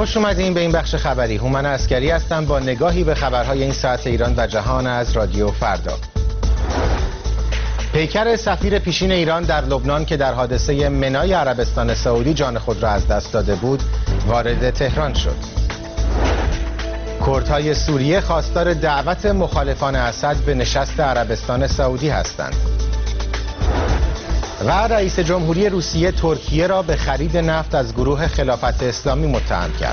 خوش اومدین به این بخش خبری. هومن عسکری هستم با نگاهی به خبرهای این ساعت ایران و جهان از رادیو فردا. پیکر سفیر پیشین ایران در لبنان که در حادثه منای عربستان سعودی جان خود را از دست داده بود وارد تهران شد. کردهای سوریه خواستار دعوت مخالفان اسد به نشست عربستان سعودی هستند. و رئیس جمهوری روسیه ترکیه را به خرید نفت از گروه خلافت اسلامی متهم کرد.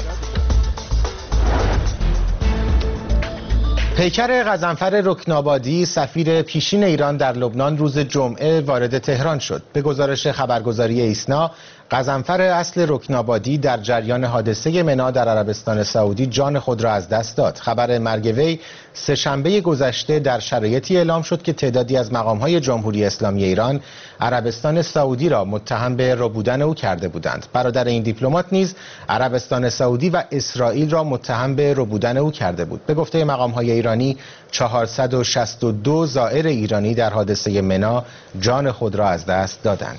پیکر غضنفر رکنابادی سفیر پیشین ایران در لبنان روز جمعه وارد تهران شد. به گزارش خبرگزاری ایسنا، غضنفر اصل رکنابادی در جریان حادثه منا در عربستان سعودی جان خود را از دست داد. خبر مرگ وی سه‌شنبه گذشته در شرایطی اعلام شد که تعدادی از مقام‌های جمهوری اسلامی ایران عربستان سعودی را متهم به ربودن او کرده بودند. برادر این دیپلمات نیز عربستان سعودی و اسرائیل را متهم به ربودن او کرده بود. به گفته مقام‌های ایرانی 462 زائر ایرانی در حادثه منا جان خود را از دست دادند.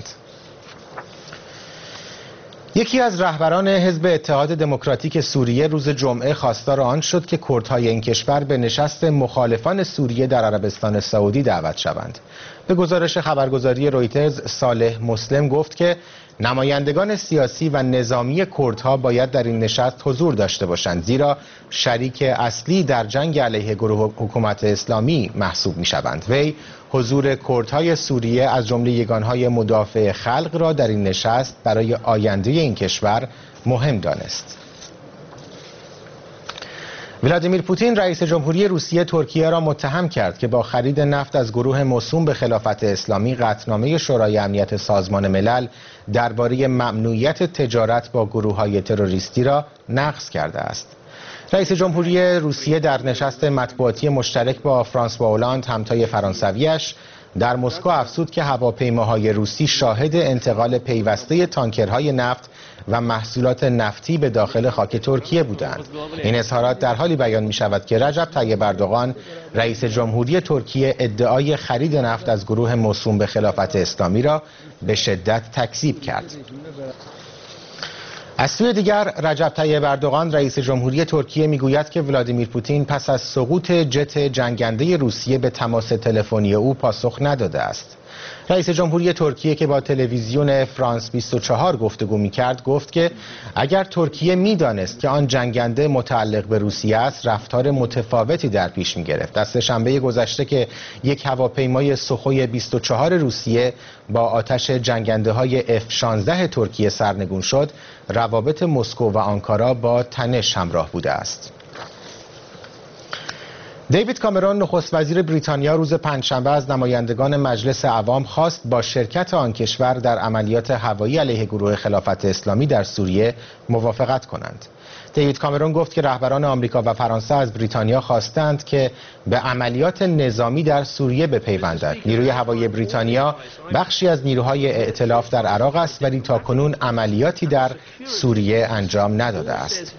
یکی از رهبران حزب اتحاد دموکراتیک سوریه روز جمعه خواستار آن شد که کردهای این کشور به نشست مخالفان سوریه در عربستان سعودی دعوت شوند. به گزارش خبرگزاری رویترز، صالح مسلم گفت که نمایندگان سیاسی و نظامی کردها باید در این نشست حضور داشته باشند، زیرا شریک اصلی در جنگ علیه گروه حکومت اسلامی محسوب می شوند. وی حضور کردهای سوریه از جمله یگانهای مدافع خلق را در این نشست برای آینده این کشور مهم دانست. ولادیمیر پوتین رئیس جمهوری روسیه ترکیه را متهم کرد که با خرید نفت از گروه موسوم به خلافت اسلامی قطعنامه شورای امنیت سازمان ملل درباره ممنوعیت تجارت با گروه‌های تروریستی را نقض کرده است. رئیس جمهوری روسیه در نشست مطبوعاتی مشترک با فرانسوا هولاند همتای فرانسویش در مسکو افزود که هواپیماهای روسی شاهد انتقال پیوسته تانکرهای نفت و محصولات نفتی به داخل خاک ترکیه بودند. این اظهارات در حالی بیان می شود که رجب طیب اردوغان رئیس جمهوری ترکیه ادعای خرید نفت از گروه موسوم به خلافت اسلامی را به شدت تکذیب کرد. از سوی دیگر رجب طیب اردوغان رئیس جمهوری ترکیه میگوید که ولادیمیر پوتین پس از سقوط جت جنگنده روسیه به تماس تلفنی او پاسخ نداده است. رئیس جمهوری ترکیه که با تلویزیون فرانس 24 گفتگو می‌کرد گفت که اگر ترکیه می‌دانست که آن جنگنده متعلق به روسیه است رفتار متفاوتی در پیش می‌گرفت. از سه‌شنبه گذشته که یک هواپیمای سوخوی 24 روسیه با آتش جنگنده‌های F-16 ترکیه سرنگون شد، روابط مسکو و آنکارا با تنش همراه بوده است. دیوید کامرون نخست وزیر بریتانیا روز پنجشنبه از نمایندگان مجلس عوام خواست با شرکت آن کشور در عملیات هوایی علیه گروه خلافت اسلامی در سوریه موافقت کنند. دیوید کامرون گفت که رهبران آمریکا و فرانسه از بریتانیا خواستند که به عملیات نظامی در سوریه بپیوندد. نیروی هوایی بریتانیا بخشی از نیروهای ائتلاف در عراق است ولی تاکنون عملیاتی در سوریه انجام نداده است.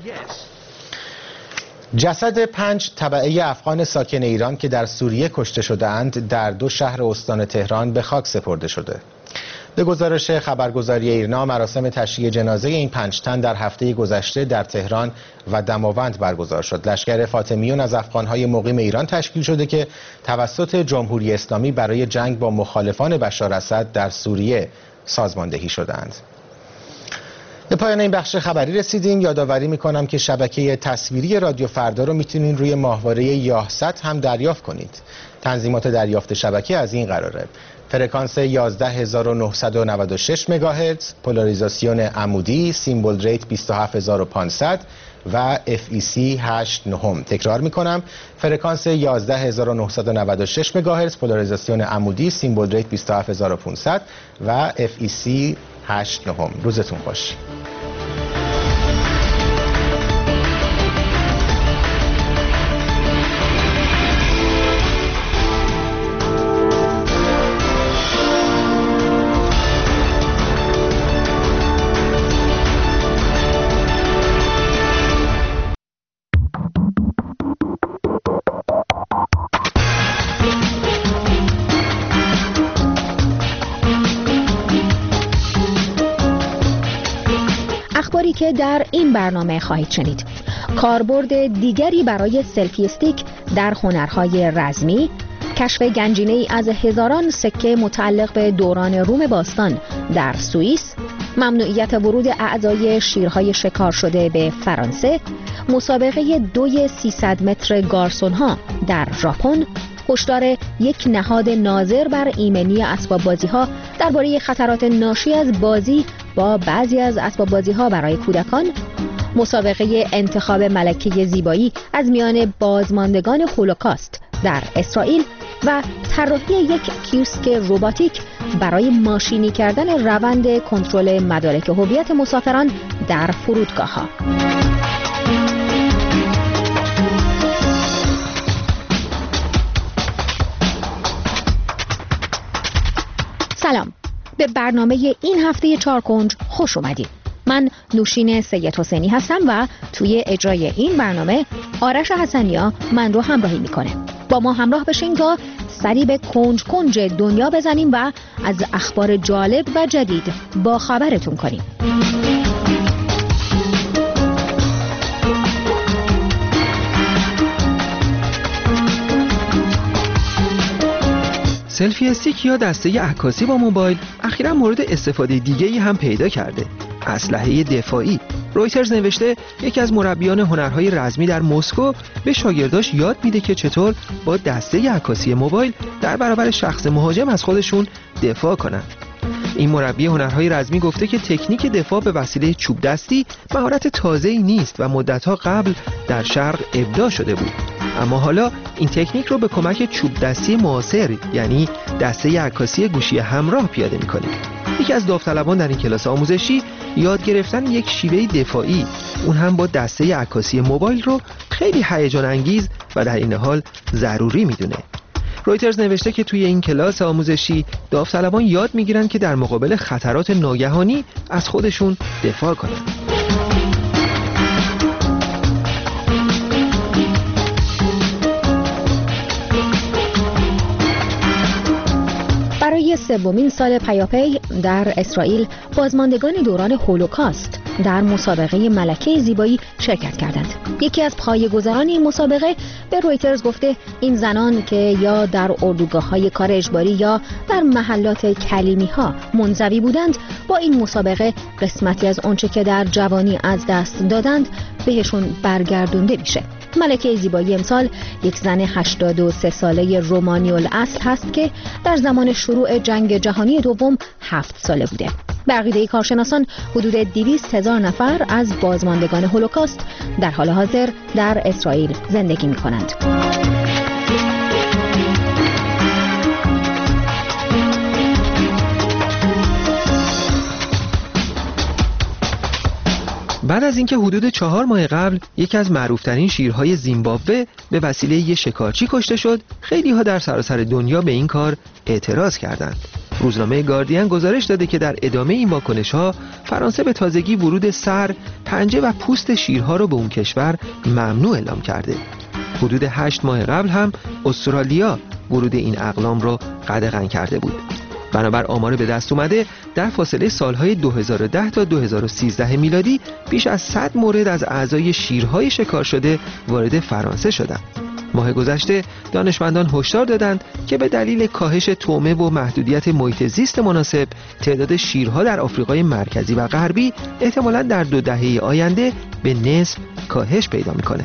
جسد 5 تبعه افغان ساکن ایران که در سوریه کشته شده‌اند در 2 شهر استان تهران به خاک سپرده شده. به گزارش خبرگزاری ایرنا مراسم تشییع جنازه این 5 تن در هفته گذشته در تهران و دماوند برگزار شد. لشکر فاطمیون از افغان‌های مقیم ایران تشکیل شده که توسط جمهوری اسلامی برای جنگ با مخالفان بشار اسد در سوریه سازماندهی شدند. به پایان این بخش خبری رسیدیم. یادآوری میکنم که شبکه تصویری رادیو فردا رو میتونین روی ماهواره یاهصد هم دریافت کنید. تنظیمات دریافت شبکه از این قراره: فرکانس 11996 مگاهرتز، پولاریزاسیون عمودی، سیمبل ریت 27500 و FEC 89. تکرار میکنم: فرکانس 11996 مگاهرتز، پولاریزاسیون عمودی، سیمبل ریت 27500 و FEC 89. روزتون خوش. که در این برنامه خواهید شنید. کاربرد دیگری برای سلفی استیک در هنرهای رزمی، کشف گنجینه ای از هزاران سکه متعلق به دوران روم باستان در سوئیس، ممنوعیت ورود اعضای شیرهای شکار شده به فرانسه، مسابقه دوی 300 متر گارسونها در ژاپن، هشدار یک نهاد ناظر بر ایمنی اسباب بازی ها درباره خطرات ناشی از بازی با بعضی از اسباب بازی ها برای کودکان، مسابقه انتخاب ملکه زیبایی از میان بازماندگان هولوکاست در اسرائیل و طراحی یک کیوسک رباتیک برای ماشینی کردن روند کنترل مدارک هویت مسافران در فرودگاه‌ها. سلام، به برنامه این هفته چارکنج خوش اومدید. من نوشین سید حسینی هستم و توی اجرای این برنامه آرش حسنیا من رو همراهی میکنه. با ما همراه بشین تا سری به کنج کنج دنیا بزنیم و از اخبار جالب و جدید با خبرتون کنیم. سلفی استیک یا دسته عکاسی با موبایل اخیراً مورد استفاده دیگه‌ای هم پیدا کرده. اسلحه دفاعی. رویترز نوشته یکی از مربیان هنرهای رزمی در مسکو به شاگرداش یاد میده که چطور با دسته عکاسی موبایل در برابر شخص مهاجم از خودشون دفاع کنن. این مربی هنرهای رزمی گفته که تکنیک دفاع به وسیله چوب دستی مهارت تازه‌ای نیست و مدت‌ها قبل در شرق ابداع شده بود. اما حالا این تکنیک رو به کمک چوب دستی معاصر یعنی دسته عکاسی گوشی همراه پیاده می‌کنه. یکی از داوطلبان در این کلاس آموزشی یاد گرفتن یک شیوه دفاعی، اون هم با دسته عکاسی موبایل رو خیلی هیجان انگیز و در این حال ضروری میدونه. رویترز نوشته که توی این کلاس آموزشی داوطلبان یاد میگیرن که در مقابل خطرات ناگهانی از خودشون دفاع کنن. برای سومین سال پیاپی در اسرائیل بازماندگان دوران هولوکاست در مسابقه ملکه زیبایی شرکت کردند. یکی از پایه‌گذاران این مسابقه به رویترز گفته این زنان که یا در اردوگاه‌های کار اجباری یا در محلات کلیمی‌ها منزوی بودند با این مسابقه قسمتی از آنچه که در جوانی از دست دادند بهشون برگردونده میشه. ملکه زیبایی امسال یک زن 83 ساله رومانی الاصل هست که در زمان شروع جنگ جهانی دوم 7 ساله بوده. به عقیده کارشناسان حدود 200,000 نفر از بازماندگان هولوکاست در حال حاضر در اسرائیل زندگی می کنند. بعد از اینکه حدود 4 ماه قبل یکی از معروفترین شیرهای زیمبابوه به وسیله یک شکارچی کشته شد، خیلی ها در سراسر دنیا به این کار اعتراض کردند. روزنامه گاردین گزارش داده که در ادامه این واکنش‌ها فرانسه به تازگی ورود سر، پنجه و پوست شیرها را به اون کشور ممنوع اعلام کرده. حدود 8 ماه قبل هم استرالیا ورود این اقلام را قدغن کرده بود. بنابر آمار به دست اومده در فاصله سالهای 2010 تا 2013 میلادی بیش از 100 مورد از اعضای شیرهای شکار شده وارد فرانسه شدند. ماه گذشته دانشمندان هشدار دادند که به دلیل کاهش طعمه و محدودیت محیط زیست مناسب تعداد شیرها در آفریقای مرکزی و غربی احتمالاً در 2 دهه آینده به نصف کاهش پیدا می‌کنه.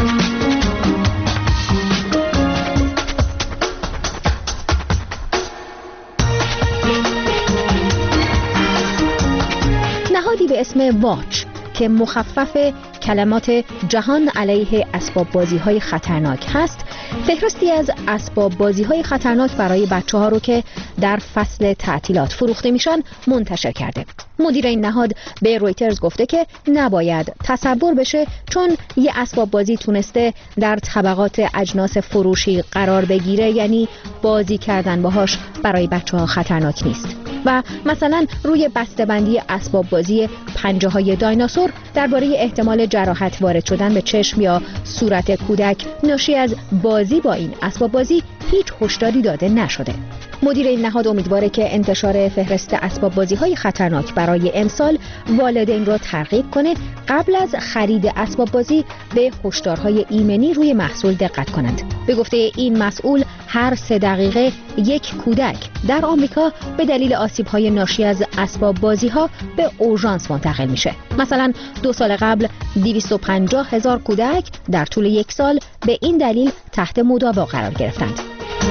نهادی به اسم واچ که مخفف کلمات جهان علیه اسباب بازی‌های خطرناک هست، فهرستی از اسباب بازی‌های خطرناک برای بچه‌ها رو که در فصل تعطیلات فروخته میشن منتشر کرده. مدیر این نهاد به رویترز گفته که نباید تصور بشه چون یه اسباب بازی تونسته در طبقات اجناس فروشی قرار بگیره یعنی بازی کردن باهاش برای بچه‌ها خطرناک نیست. و مثلا روی بسته‌بندی اسباب بازی پنجه‌های دایناسور درباره احتمال جراحت وارد شدن به چشم یا صورت کودک ناشی از بازی با این اسباب بازی هیچ هشداری داده نشده. مدیر این نهاد امیدواره که انتشار فهرست اسباب بازی‌های خطرناک برای امسال والدین را ترغیب کنه قبل از خرید اسباب بازی به هشدارهای ایمنی روی محصول دقت کنند. به گفته این مسئول هر 3 دقیقه یک کودک در آمریکا به دلیل آسیب‌های ناشی از اسباب بازی‌ها به اورژانس منتقل میشه. مثلا 2 سال قبل 250,000 کودک در طول 1 سال به این دلیل تحت مداوا قرار گرفتند.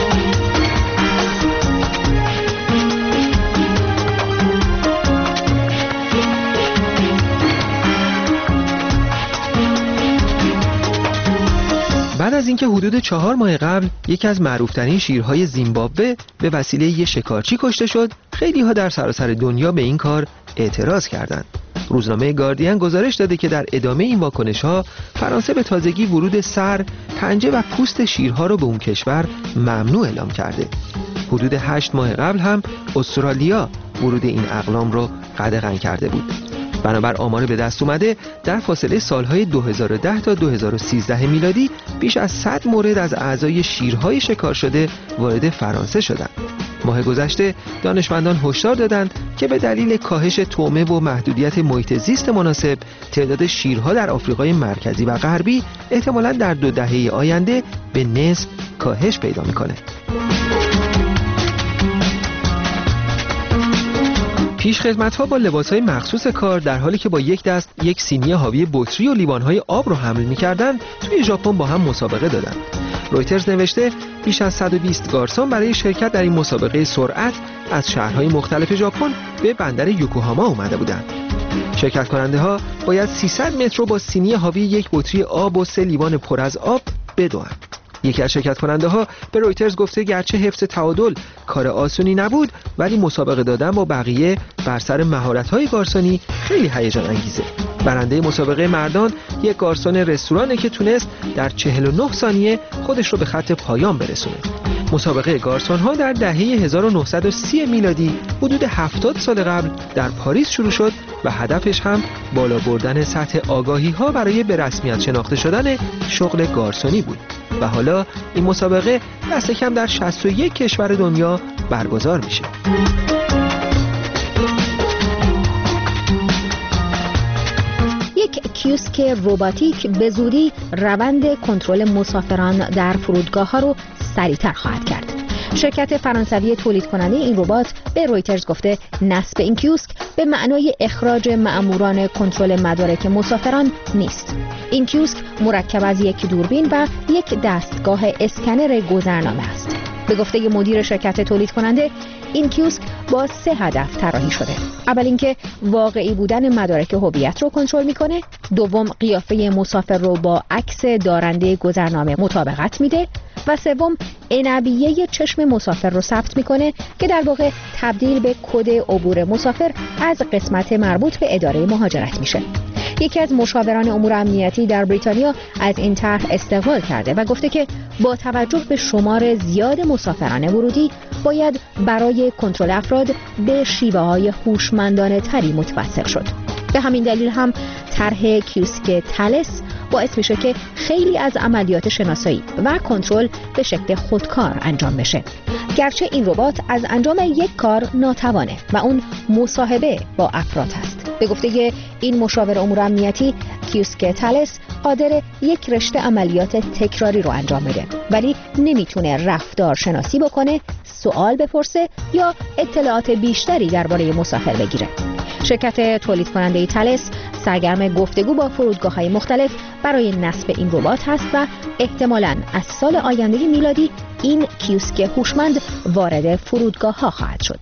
بعد از اینکه حدود 4 ماه قبل یکی از معروف‌ترین شیرهای زیمبابوه به وسیله یک شکارچی کشته شد، خیلی‌ها در سراسر دنیا به این کار اعتراض کردند. روزنامه گاردین گزارش داده که در ادامه این واکنش‌ها فرانسه به تازگی ورود سر، پنجه و پوست شیرها را به اون کشور ممنوع اعلام کرده. حدود 8 ماه قبل هم استرالیا ورود این اقلام را قدغن کرده بود. بنابر آمار به دست اومده در فاصله سالهای 2010 تا 2013 میلادی بیش از 100 مورد از اعضای شیرهای شکار شده وارد فرانسه شدند. ماه گذشته دانشمندان هشدار دادند که به دلیل کاهش طعمه و محدودیت محیط زیست مناسب تعداد شیرها در آفریقای مرکزی و غربی احتمالاً در 2 دهه آینده به نصف کاهش پیدا می‌کنه. پیشخدمت‌ها با لباس‌های مخصوص کار در حالی که با یک دست یک سینی حاوی بطری و لیوان‌های آب رو حمل می‌کردند، توی ژاپن با هم مسابقه دادند. رویترز نوشته بیش از 120 گارسون برای شرکت در این مسابقه سرعت از شهرهای مختلف ژاپن به بندر یوکوهاما اومده بودند. شرکت کننده‌ها باید 300 متر رو با سینی حاوی یک بطری آب و 3 لیوان پر از آب بدوند. یکی از شرکت کننده ها به رویترز گفته گرچه حفظ تعادل کار آسونی نبود، ولی مسابقه دادن با بقیه بر سر مهارت‌های گارسونی خیلی هیجان انگیزه. برنده مسابقه مردان یک گارسون رستورانه که تونست در 49 ثانیه خودش رو به خط پایان برسونه. مسابقه گارسون ها در دهه 1930 میلادی حدود 70 سال قبل در پاریس شروع شد و هدفش هم بالا بردن سطح آگاهی ها برای به رسمیت شناخته شدن شغل گارسونی بود و حالا این مسابقه دست کم در 61 کشور دنیا برگزار میشه. یک کیوسک رباتیک به زودی روند کنترل مسافران در فرودگاه‌ها رو سریعتر خواهد کرد. شرکت فرانسوی تولید کننده این ربات به رویترز گفته نصب این کیوسک به معنای اخراج مأموران کنترل مدارک مسافران نیست. این کیوسک مرکب از یک دوربین و یک دستگاه اسکنر گذرنامه است. به گفته مدیر شرکت تولید کننده این کیوسک با 3 هدف طراحی شده. اول اینکه واقعی بودن مدارک هویت رو کنترل میکنه، دوم قیافه مسافر رو با عکس دارنده گذرنامه مطابقت میده و سوم عنبیه چشم مسافر رو ثبت میکنه که در واقع تبدیل به کد عبور مسافر از قسمت مربوط به اداره مهاجرت میشه. یکی از مشاوران امور امنیتی در بریتانیا از این طرح استقبال کرده و گفته که با توجه به شمار زیاد مسافران ورودی باید برای کنترل افراد به شیوه‌های هوشمندانه تری متوسل شد. به همین دلیل هم طرح کیوسک تالس باعث میشه که خیلی از عملیات شناسایی و کنترل به شکل خودکار انجام بشه. گرچه این ربات از انجام یک کار ناتوانه و اون مصاحبه با افراد هست. به گفته این مشاور امور امنیتی کیوسک تالس قادر یک رشته عملیات تکراری رو انجام بده، ولی نمیتونه رفتار شناسی بکنه، سوال بپرسه یا اطلاعات بیشتری درباره مسافر بگیره. شرکت تولید کننده تالس سرگرم گفتگو با فرودگاه‌های مختلف برای نصب این ربات هست و احتمالاً از سال آینده میلادی این کیوسک هوشمند وارد فرودگاه‌ها خواهد شد.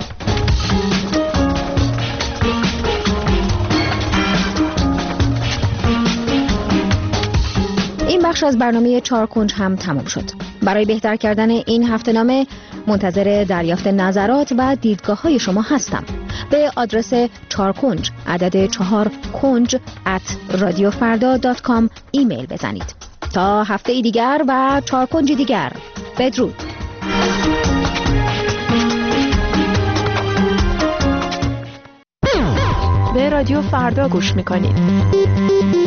این بخش از برنامه 4 کنج هم تمام شد. برای بهتر کردن این هفته‌نامه منتظر دریافت نظرات و دیدگاه‌های شما هستم. به آدرس 4 کنج عدد 4 کنج @radiofarda.com ایمیل بزنید. تا هفته دیگر و 4 کنج دیگر، بدرود. به رادیو فردا گوش میکنید.